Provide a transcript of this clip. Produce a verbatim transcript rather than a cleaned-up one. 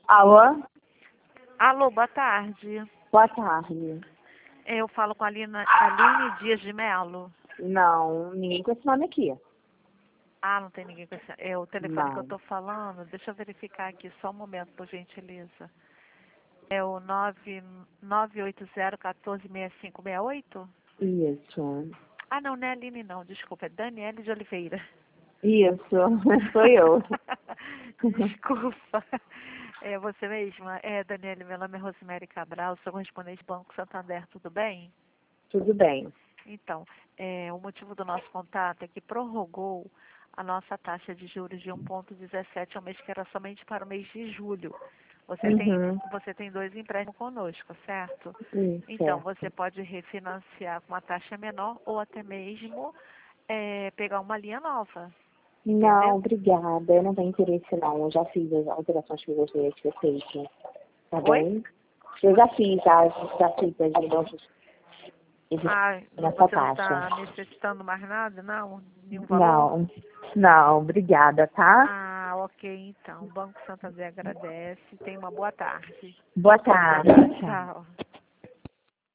Alô? Alô, boa tarde. Boa tarde. Eu falo com a Aline, Aline Dias de Melo. Não, ninguém com esse nome aqui. Ah, não tem ninguém com esse... É o telefone Não. que eu tô falando. Deixa eu verificar aqui, só um momento, por gentileza. É o nove nove oito zero um quatro seis cinco seis oito? Isso. Ah, não, não é Aline não, desculpa, é Daniele de Oliveira. Isso, sou eu. Desculpa. É você mesma? É, Daniele, meu nome é Rosemary Cabral, sou correspondente do Banco Santander, tudo bem? Tudo bem. Então, é, o motivo do nosso contato é que prorrogou a nossa taxa de juros de um vírgula dezessete ao mês, que era somente para o mês de julho. Você tem, Uhum. você tem dois empréstimos conosco, certo? Isso, Então, certo. você pode refinanciar com uma taxa menor ou até mesmo é, pegar uma linha nova, Não, entendeu? obrigada. Eu não tenho interesse não. Eu já fiz as alterações que eu gostaria de ter feito. Tá Oi? bem? Eu já fiz as, já fiz as mudanças Ah, nessa você não taxa. está necessitando mais nada, não? Nenhum valor? Não, não, obrigada, tá? Ah, ok, então. O Banco Santander agradece. Tenha uma boa tarde. Boa tarde. Tchau. Tchau.